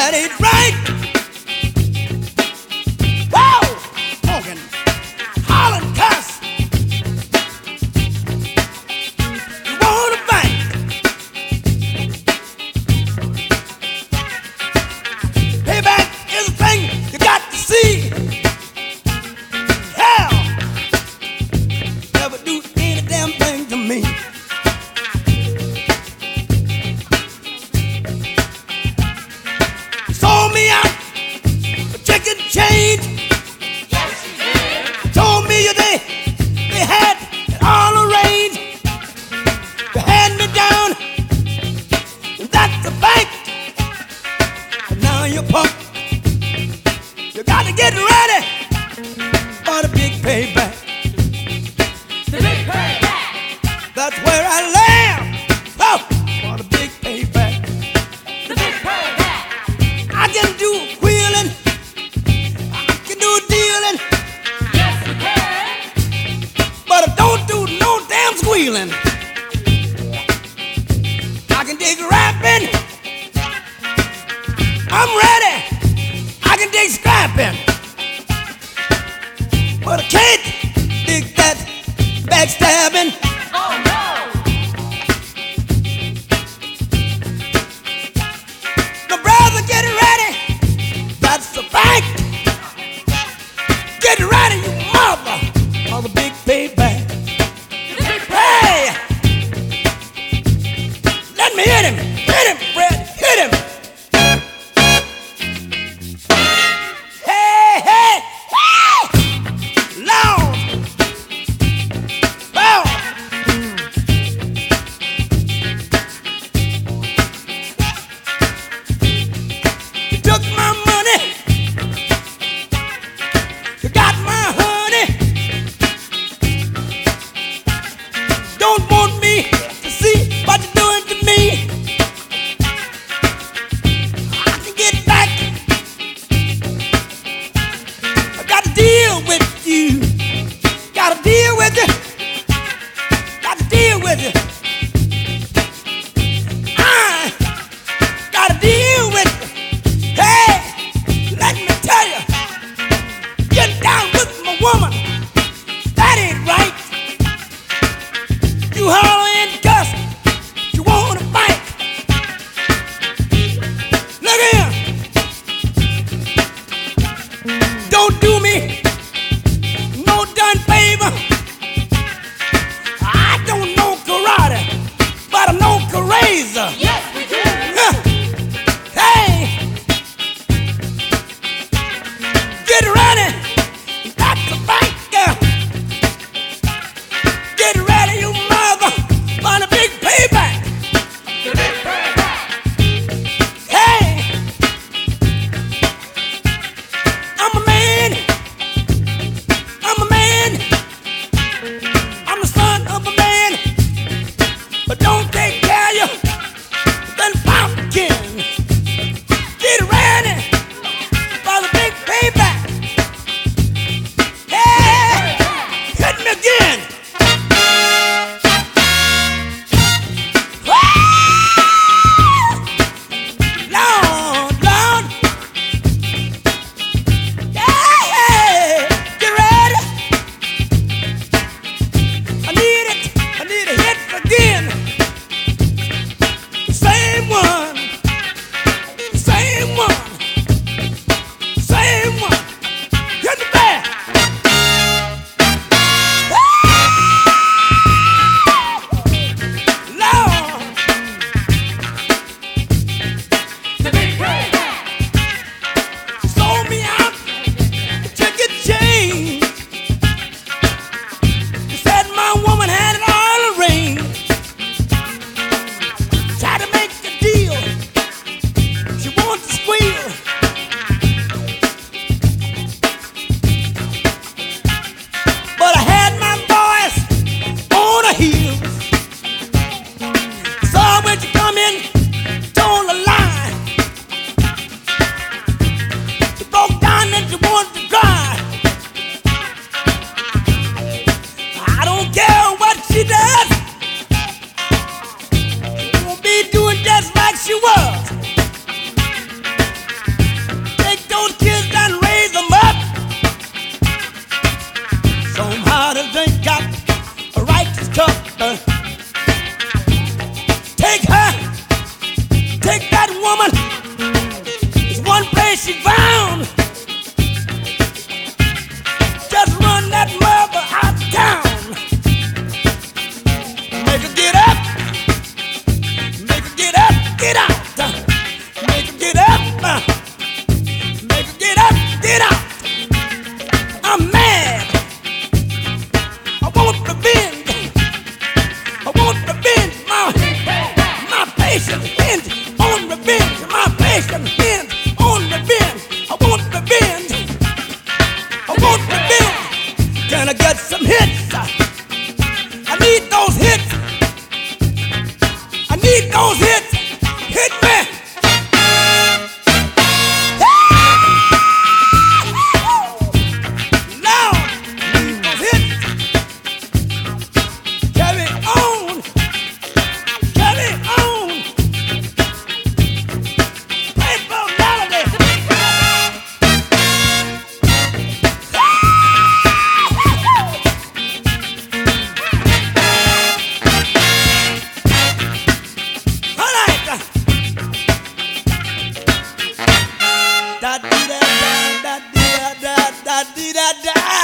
That ain't right. Whoa! Honking, hollering, cuss. You wanna fight? Payback is a thing you got to see. Hell, never do any damn thing to me. Sold me out for chicken change. Yes, you did. Told me they had it all arranged. You had me down, and that's a fact. But now you're pumped. You got to get ready for the big payback. The big payback. That's where I land. Oh, for the big payback. The big payback. I can do wheeling. I can do dealing. Yes, you can. But I don't do no damn squealing. I can dig rapping. I'm ready. I can dig scrapping. But I can't dig that backstabbing. Oh no. No, brother, get ready. That's the fact. Get ready, you mother, for the big payback. The big Hey! Let me hit him! Hit him, Fred! Hit him! Hey, hey! Hey! Loud! Loud! You took my money. You got my honey. Don't want me to see what you're doing to me. I can get back. I gotta deal with you. Gotta deal with you. Gotta deal with you. I gotta deal with you. Hey, let me tell you. Get down with my woman. That ain't right. You holler and cuss. You wanna fight. Look here. Don't do me no done favor. I don't know karate, but I know Karaza. Yes, we do. Hey, get ready. That's a fight, girl. Get ready, you mother, for the big payback. The big payback. Hey, I'm a man. I'm a man. I'm the son of a man. But don't take care of you. Then pumpkin. Get ready for the big payback. Hey, hit me again. Woo! Lord, Lord. Yeah, get ready. I need it. I need a hit again. Same one. Same one. Same one. Hit the back. Lord. The big payback. Sold me out for chicken change. You said my woman had it all arranged. Tried to make a deal. She wants to squeal. But I had my boys on her heels. Saw when you come in, told a lie. You broke down and you wanted to cry. I don't care what she does. She won't be doing just like she was. da dee da da.